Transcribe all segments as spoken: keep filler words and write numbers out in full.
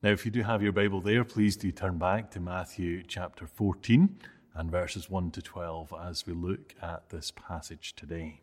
Now, if you do have your Bible there, please do turn back to Matthew chapter fourteen and verses one to twelve as we look at this passage today.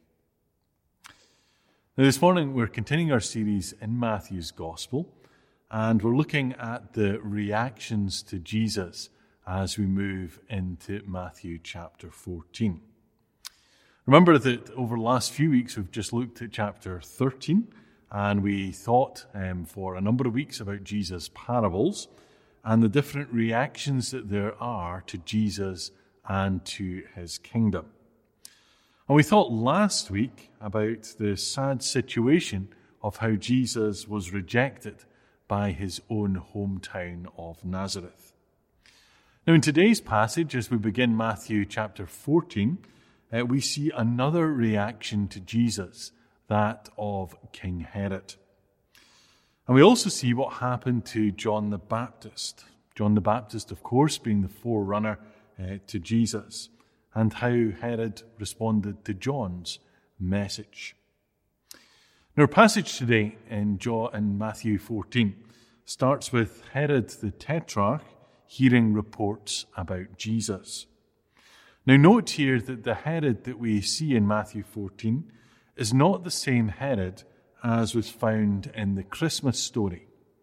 Now, this morning we're continuing our series in Matthew's Gospel, and we're looking at the reactions to Jesus as we move into Matthew chapter fourteen. Remember that over the last few weeks we've just looked at chapter thirteen, and we thought um, for a number of weeks about Jesus' parables and the different reactions that there are to Jesus and to his kingdom. And we thought last week about the sad situation of how Jesus was rejected by his own hometown of Nazareth. Now, in today's passage, as we begin Matthew chapter fourteen, uh, we see another reaction to Jesus, that of King Herod. And we also see what happened to John the Baptist. John the Baptist, of course, being the forerunner uh, to Jesus, and how Herod responded to John's message. Now, our passage today in, John, in Matthew fourteen starts with Herod the Tetrarch hearing reports about Jesus. Now, note here that the Herod that we see in Matthew fourteen is not the same Herod as was found in the Christmas story.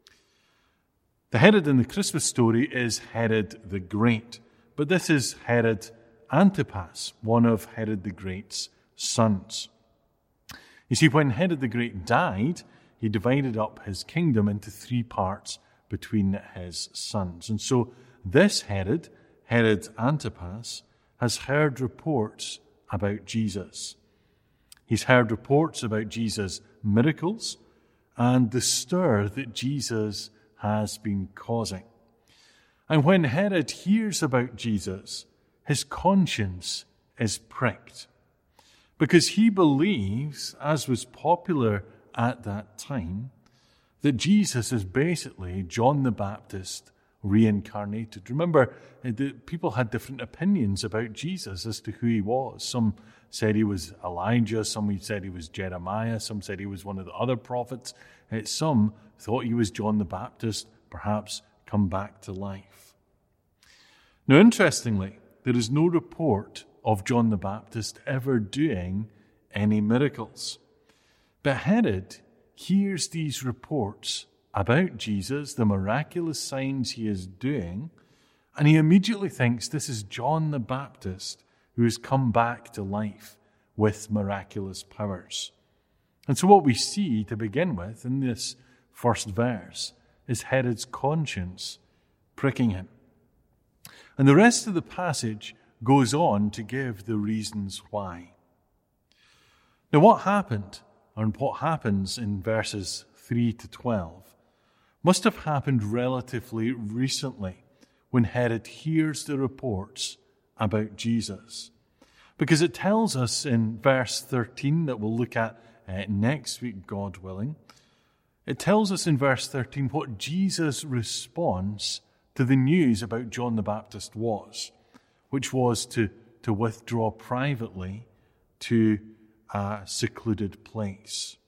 The Herod in the Christmas story is Herod the Great, but this is Herod Antipas, one of Herod the Great's sons. You see, when Herod the Great died, he divided up his kingdom into three parts between his sons. And so this Herod, Herod Antipas, has heard reports about Jesus. He's heard reports about Jesus' miracles and the stir that Jesus has been causing. And when Herod hears about Jesus, his conscience is pricked, because he believes, as was popular at that time, that Jesus is basically John the Baptist reincarnated. Remember, the people had different opinions about Jesus as to who he was. Some said he was Elijah, some said he was Jeremiah, some said he was one of the other prophets. Some thought he was John the Baptist, perhaps come back to life. Now, interestingly, there is no report of John the Baptist ever doing any miracles. But Herod hears these reports about Jesus, the miraculous signs he is doing, and he immediately thinks this is John the Baptist who has come back to life with miraculous powers. And so what we see to begin with in this first verse is Herod's conscience pricking him. And the rest of the passage goes on to give the reasons why. Now, what happened, or what happens in verses three to twelve, must have happened relatively recently when Herod hears the reports about Jesus. Because it tells us in verse thirteen that we'll look at uh, next week, God willing, it tells us in verse thirteen what Jesus' response to the news about John the Baptist was, which was to, to withdraw privately to a secluded place.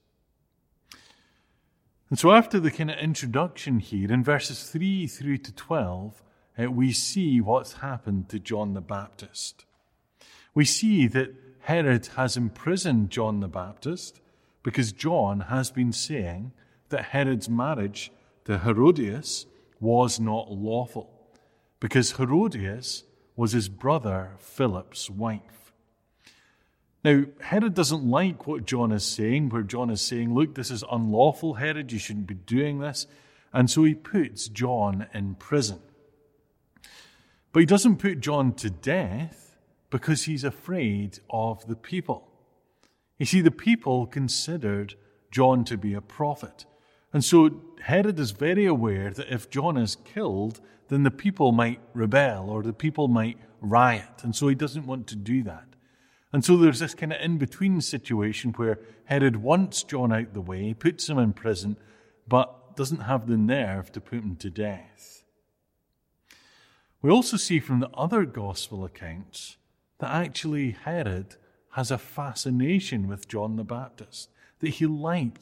And so after the kind of introduction here, in verses three through to twelve, uh, we see what's happened to John the Baptist. We see that Herod has imprisoned John the Baptist because John has been saying that Herod's marriage to Herodias was not lawful, because Herodias was his brother Philip's wife. Now, Herod doesn't like what John is saying, where John is saying, look, this is unlawful, Herod, you shouldn't be doing this. And so he puts John in prison. But he doesn't put John to death because he's afraid of the people. You see, the people considered John to be a prophet. And so Herod is very aware that if John is killed, then the people might rebel or the people might riot. And so he doesn't want to do that. And so there's this kind of in-between situation where Herod wants John out the way, puts him in prison, but doesn't have the nerve to put him to death. We also see from the other gospel accounts that actually Herod has a fascination with John the Baptist, that he liked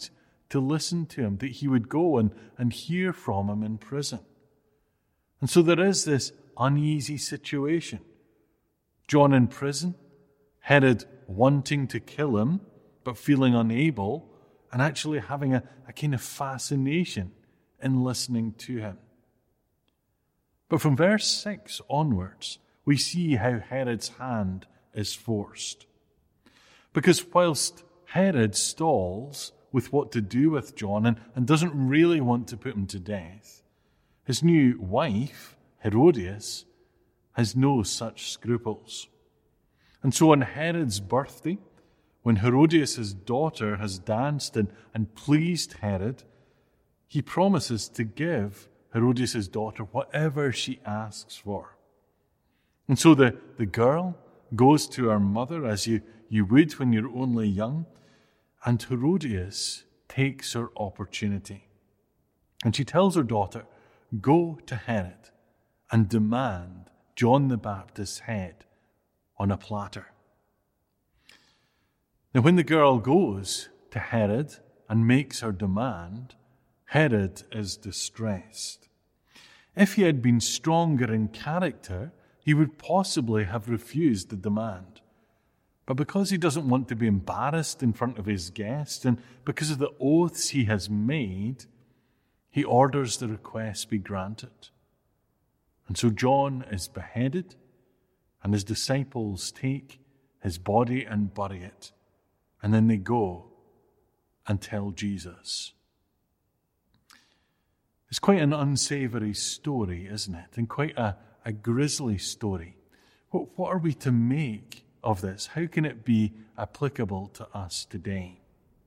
to listen to him, that he would go and, and hear from him in prison. And so there is this uneasy situation. John in prison, Herod wanting to kill him, but feeling unable, and actually having a, a kind of fascination in listening to him. But from verse six onwards, we see how Herod's hand is forced. Because whilst Herod stalls with what to do with John and, and doesn't really want to put him to death, his new wife, Herodias, has no such scruples. And so on Herod's birthday, when Herodias' daughter has danced and, and pleased Herod, he promises to give Herodias' daughter whatever she asks for. And so the, the girl goes to her mother as you, you would when you're only young, and Herodias takes her opportunity. And she tells her daughter, "Go to Herod and demand John the Baptist's head on a platter." Now, when the girl goes to Herod and makes her demand, Herod is distressed. If he had been stronger in character, he would possibly have refused the demand. But because he doesn't want to be embarrassed in front of his guest, and because of the oaths he has made, he orders the request be granted. And so John is beheaded, and his disciples take his body and bury it. And then they go and tell Jesus. It's quite an unsavory story, isn't it? And quite a, a grisly story. What, what are we to make of this? How can it be applicable to us today?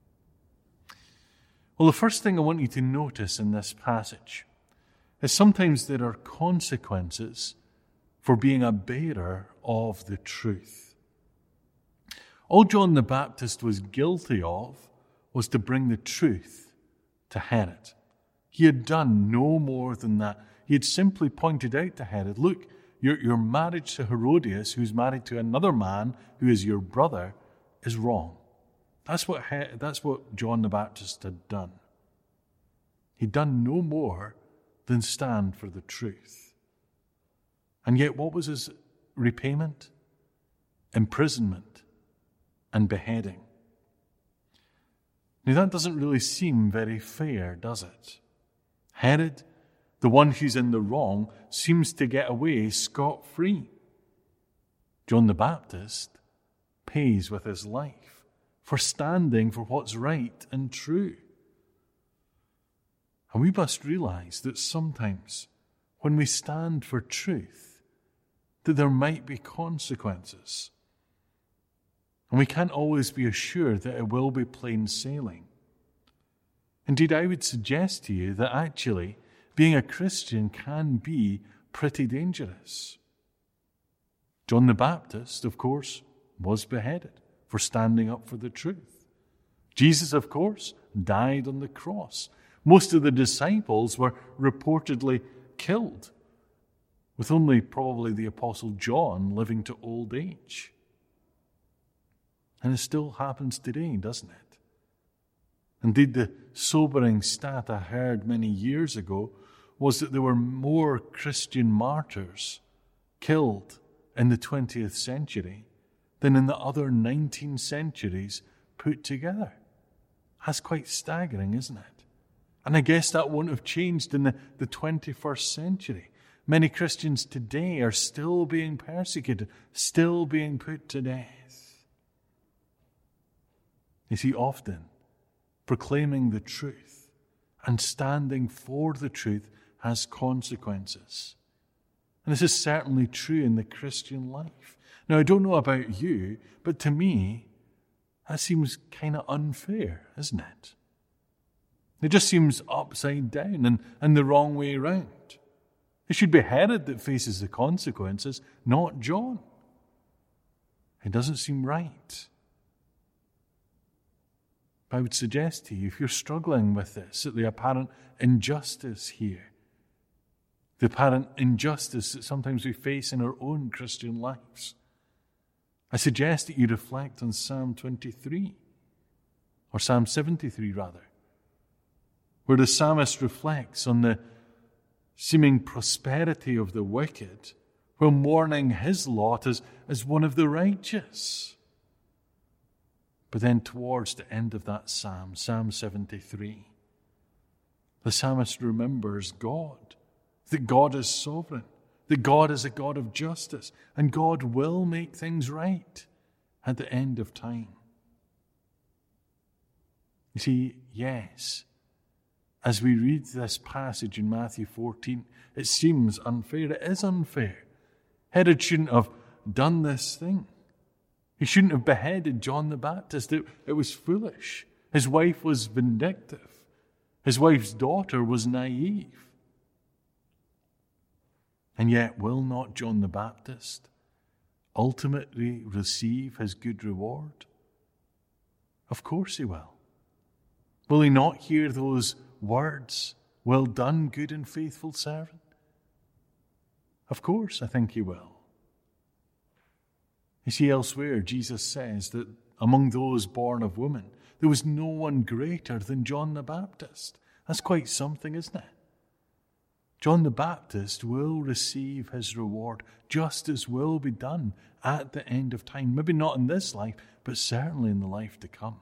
Well, the first thing I want you to notice in this passage is sometimes there are consequences for being a bearer of the truth. All John the Baptist was guilty of was to bring the truth to Herod. He had done no more than that. He had simply pointed out to Herod, look, your, your marriage to Herodias, who's married to another man who is your brother, is wrong. That's what, that's what John the Baptist had done. He'd done no more than stand for the truth. And yet what was his repayment? Imprisonment and beheading. Now that doesn't really seem very fair, does it? Herod, the one who's in the wrong, seems to get away scot-free. John the Baptist pays with his life for standing for what's right and true. And we must realize that sometimes when we stand for truth, that there might be consequences. And we can't always be assured that it will be plain sailing. Indeed, I would suggest to you that actually being a Christian can be pretty dangerous. John the Baptist, of course, was beheaded for standing up for the truth. Jesus, of course, died on the cross. Most of the disciples were reportedly killed, with only probably the Apostle John living to old age. And it still happens today, doesn't it? Indeed, the sobering stat I heard many years ago was that there were more Christian martyrs killed in the twentieth century than in the other nineteen centuries put together. That's quite staggering, isn't it? And I guess that won't have changed in the, the twenty-first century. Many Christians today are still being persecuted, still being put to death. You see, often proclaiming the truth and standing for the truth has consequences. And this is certainly true in the Christian life. Now, I don't know about you, but to me, that seems kind of unfair, isn't it? It just seems upside down and, and the wrong way around. It should be Herod that faces the consequences, not John. It doesn't seem right. I would suggest to you, if you're struggling with this, that the apparent injustice here, the apparent injustice that sometimes we face in our own Christian lives, I suggest that you reflect on Psalm twenty-three, or Psalm seventy-three rather, where the psalmist reflects on the seeming prosperity of the wicked, while mourning his lot as, as one of the righteous. But then towards the end of that psalm, Psalm seventy-three, the psalmist remembers God, that God is sovereign, that God is a God of justice, and God will make things right at the end of time. You see, yes, as we read this passage in Matthew fourteen, it seems unfair. It is unfair. Herod shouldn't have done this thing. He shouldn't have beheaded John the Baptist. It, it was foolish. His wife was vindictive. His wife's daughter was naive. And yet, will not John the Baptist ultimately receive his good reward? Of course he will. Will he not hear those words, "Well done, good and faithful servant"? Of course, I think he will. You see, elsewhere, Jesus says that among those born of woman, there was no one greater than John the Baptist. That's quite something, isn't it? John the Baptist will receive his reward. Justice will be done at the end of time. Maybe not in this life, but certainly in the life to come.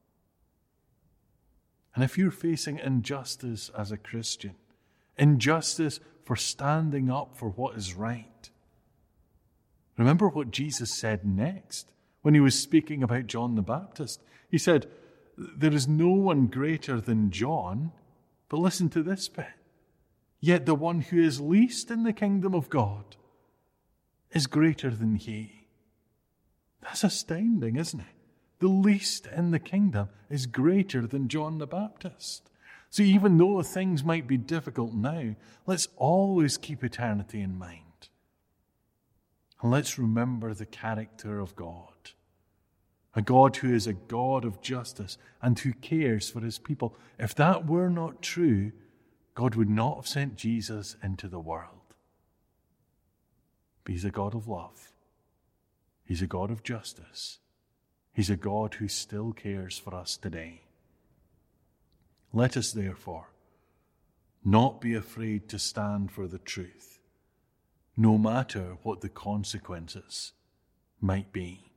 And if you're facing injustice as a Christian, injustice for standing up for what is right, remember what Jesus said next when he was speaking about John the Baptist. He said, "There is no one greater than John," but listen to this bit, "yet the one who is least in the kingdom of God is greater than he." That's astounding, isn't it? The least in the kingdom is greater than John the Baptist. So even though things might be difficult now, let's always keep eternity in mind. And let's remember the character of God. A God who is a God of justice and who cares for his people. If that were not true, God would not have sent Jesus into the world. But he's a God of love. He's a God of justice. He's a God who still cares for us today. Let us therefore not be afraid to stand for the truth, no matter what the consequences might be.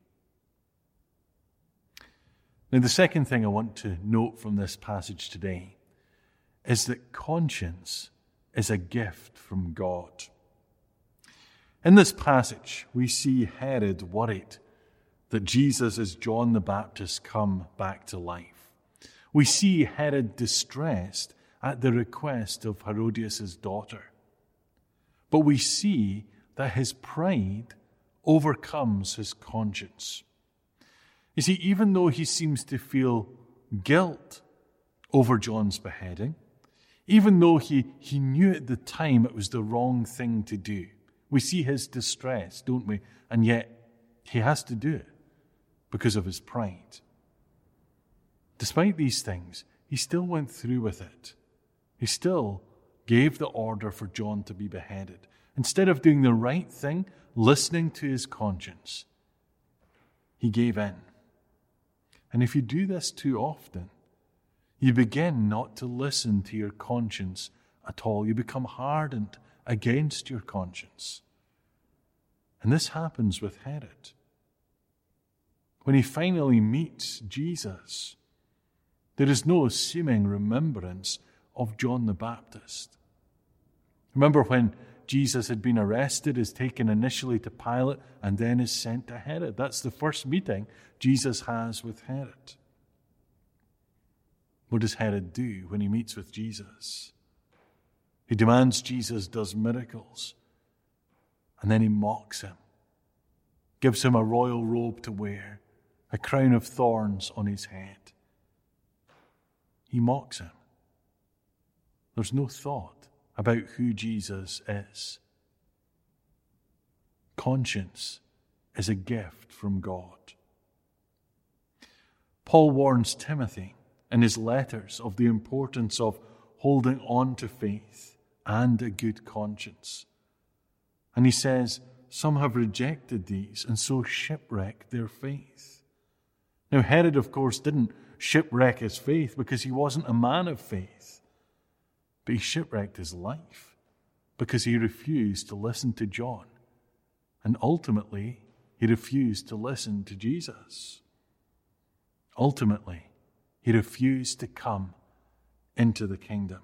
Now, the second thing I want to note from this passage today is that conscience is a gift from God. In this passage, we see Herod worried that Jesus as John the Baptist come back to life. We see Herod distressed at the request of Herodias' daughter. But we see that his pride overcomes his conscience. You see, even though he seems to feel guilt over John's beheading, even though he, he knew at the time it was the wrong thing to do, we see his distress, don't we? And yet he has to do it because of his pride. Despite these things, he still went through with it. He still gave the order for John to be beheaded. Instead of doing the right thing, listening to his conscience, he gave in. And if you do this too often, you begin not to listen to your conscience at all. You become hardened against your conscience. And this happens with Herod. When he finally meets Jesus, there is no seeming remembrance of John the Baptist. Remember when Jesus had been arrested, is taken initially to Pilate, and then is sent to Herod. That's the first meeting Jesus has with Herod. What does Herod do when he meets with Jesus? He demands Jesus does miracles, and then he mocks him, gives him a royal robe to wear, a crown of thorns on his head. He mocks him. There's no thought about who Jesus is. Conscience is a gift from God. Paul warns Timothy in his letters of the importance of holding on to faith and a good conscience. And he says, some have rejected these and so shipwrecked their faith. Now, Herod, of course, didn't shipwreck his faith because he wasn't a man of faith. but he shipwrecked his life because he refused to listen to John. And ultimately, he refused to listen to Jesus. Ultimately, he refused to come into the kingdom.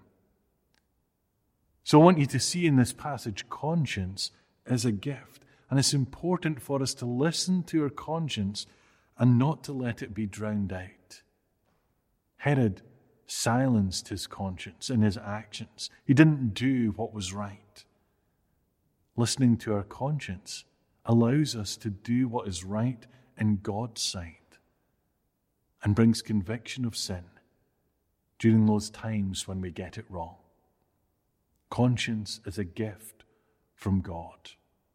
So I want you to see in this passage, conscience is a gift. And it's important for us to listen to our conscience and not to let it be drowned out. Herod silenced his conscience in his actions. He didn't do what was right. Listening to our conscience allows us to do what is right in God's sight and brings conviction of sin during those times when we get it wrong. Conscience is a gift from God.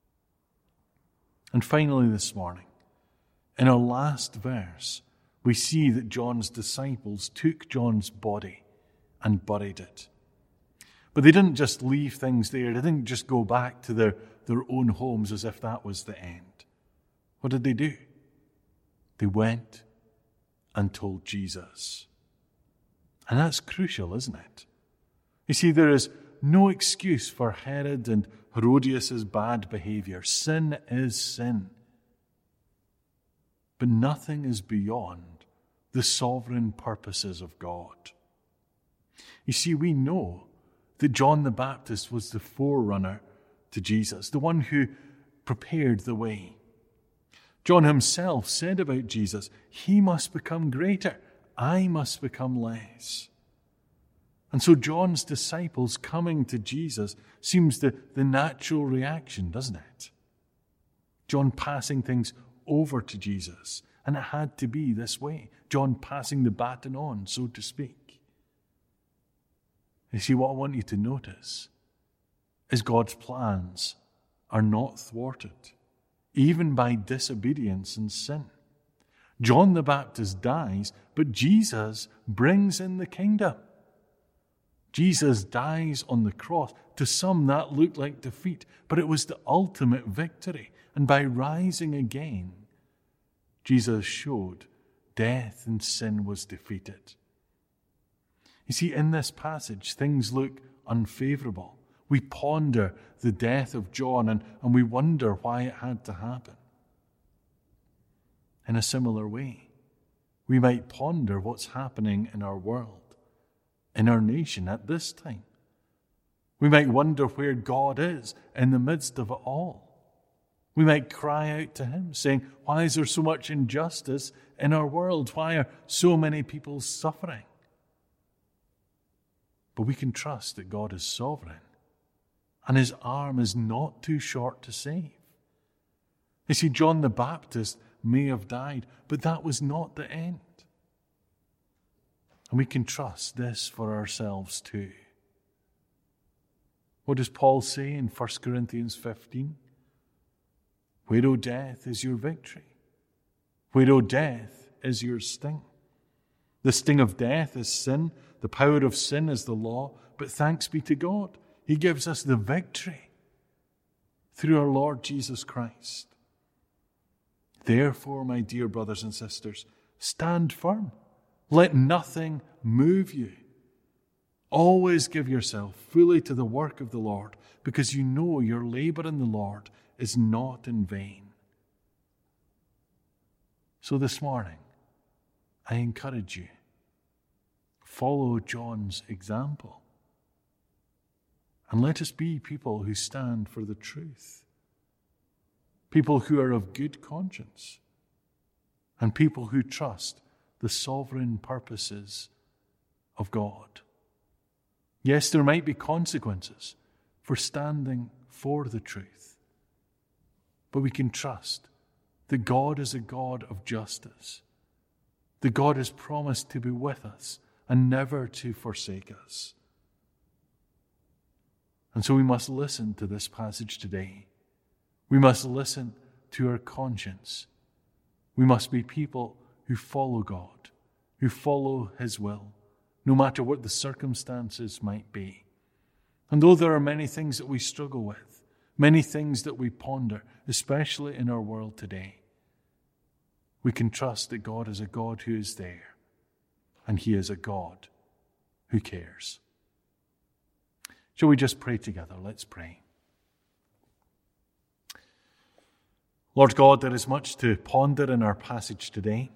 And finally this morning, in our last verse, we see that John's disciples took John's body and buried it. But they didn't just leave things there. They didn't just go back to their, their own homes as if that was the end. What did they do? They went and told Jesus. And that's crucial, isn't it? You see, there is no excuse for Herod and Herodias' bad behavior. Sin is sin. But nothing is beyond the sovereign purposes of God. You see, we know that John the Baptist was the forerunner to Jesus, the one who prepared the way. John himself said about Jesus, he must become greater, I must become less. And so John's disciples coming to Jesus seems the, the natural reaction, doesn't it? John passing things over to Jesus. And it had to be this way. John passing the baton on, so to speak. You see, what I want you to notice is God's plans are not thwarted, even by disobedience and sin. John the Baptist dies, but Jesus brings in the kingdom. Jesus dies on the cross. To some that looked like defeat, but it was the ultimate victory. And by rising again, Jesus showed death and sin was defeated. You see, in this passage, things look unfavorable. We ponder the death of John and, and we wonder why it had to happen. In a similar way, we might ponder what's happening in our world, in our nation at this time. We might wonder where God is in the midst of it all. We might cry out to him, saying, why is there so much injustice in our world? Why are so many people suffering? But we can trust that God is sovereign, and his arm is not too short to save. You see, John the Baptist may have died, but that was not the end. And we can trust this for ourselves too. What does Paul say in First Corinthians fifteen? Where, O death, is your victory? Where, O death, is your sting? The sting of death is sin. The power of sin is the law. But thanks be to God, he gives us the victory through our Lord Jesus Christ. Therefore, my dear brothers and sisters, stand firm. Let nothing move you. Always give yourself fully to the work of the Lord, because you know your labor in the Lord is not in vain. So this morning, I encourage you, follow John's example. And let us be people who stand for the truth. People who are of good conscience. And people who trust the sovereign purposes of God. Yes, there might be consequences for standing for the truth. But we can trust that God is a God of justice. That God has promised to be with us and never to forsake us. And so we must listen to this passage today. We must listen to our conscience. We must be people who follow God, who follow his will, no matter what the circumstances might be. And though there are many things that we struggle with, many things that we ponder, especially in our world today, we can trust that God is a God who is there, and he is a God who cares. Shall we just pray together? Let's pray. Lord God, there is much to ponder in our passage today.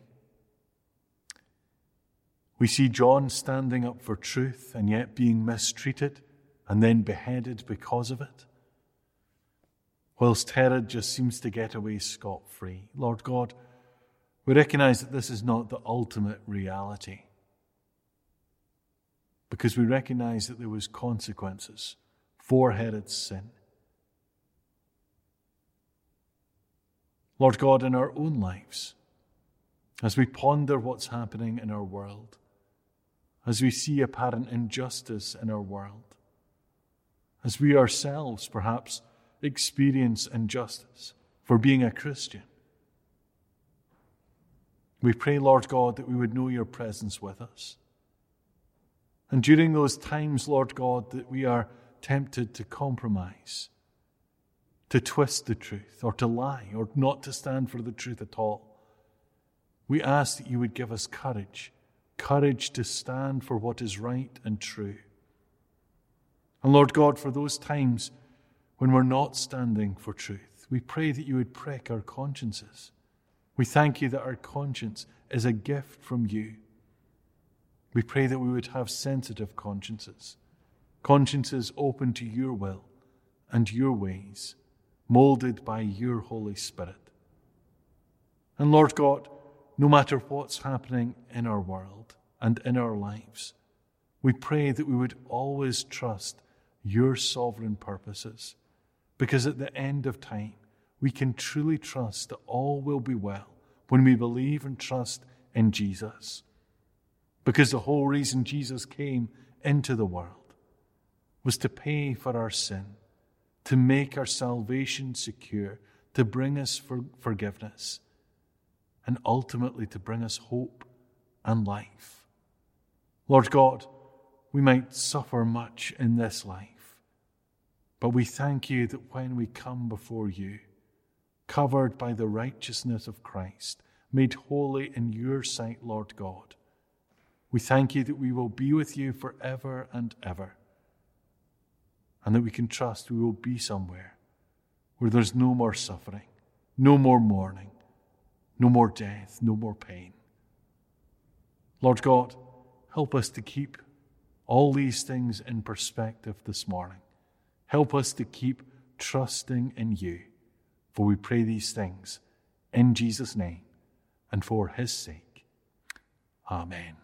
We see John standing up for truth and yet being mistreated and then beheaded because of it, whilst Herod just seems to get away scot-free. Lord God, we recognize that this is not the ultimate reality, because we recognize that there was consequences for Herod's sin. Lord God, in our own lives, as we ponder what's happening in our world, as we see apparent injustice in our world, as we ourselves perhaps experience injustice for being a Christian, we pray, Lord God, that we would know your presence with us. And during those times, Lord God, that we are tempted to compromise, to twist the truth, or to lie, or not to stand for the truth at all, we ask that you would give us courage, courage to stand for what is right and true. And Lord God, for those times when we're not standing for truth, we pray that you would prick our consciences. We thank you that our conscience is a gift from you. We pray that we would have sensitive consciences, consciences open to your will and your ways, molded by your Holy Spirit. And Lord God, no matter what's happening in our world and in our lives, we pray that we would always trust your sovereign purposes, because at the end of time, we can truly trust that all will be well when we believe and trust in Jesus. Because the whole reason Jesus came into the world was to pay for our sin, to make our salvation secure, to bring us for forgiveness, and ultimately to bring us hope and life. Lord God, we might suffer much in this life, but we thank you that when we come before you, covered by the righteousness of Christ, made holy in your sight, Lord God, we thank you that we will be with you forever and ever, and that we can trust we will be somewhere where there's no more suffering, no more mourning, no more death, no more pain. Lord God, help us to keep all these things in perspective this morning. Help us to keep trusting in you, for we pray these things in Jesus' name and for his sake. Amen.